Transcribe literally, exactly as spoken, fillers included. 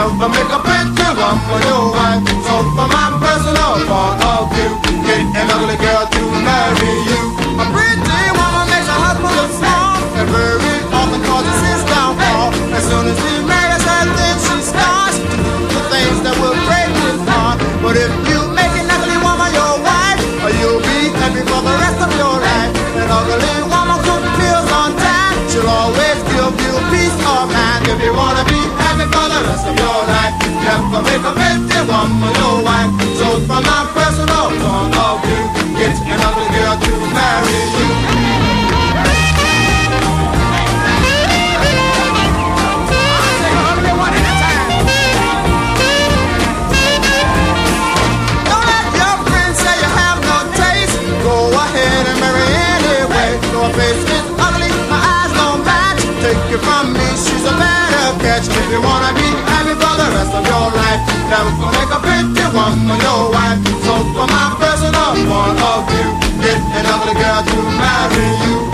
never make a pretty woman your wife. So for my personal point of view, get an ugly girl to marry you. A pretty woman makes her husband look small, and very often causes his downfall. As soon as he marries her, then she starts to do the things that will break his heart. But if you make an ugly woman your wife, you'll be happy for the rest of your life. An ugly woman cook meals on time, she'll always give you peace of mind. If you wanna be happy for the rest of your life, never make a pretty woman your wife. So from my personal point of view, get an ugly girl to marry you. Face is ugly, my eyes don't match. Take it from me, she's a better catch. If you wanna be happy for the rest of your life, never make a pretty woman your wife. So from my personal point of view, get an ugly girl to marry you.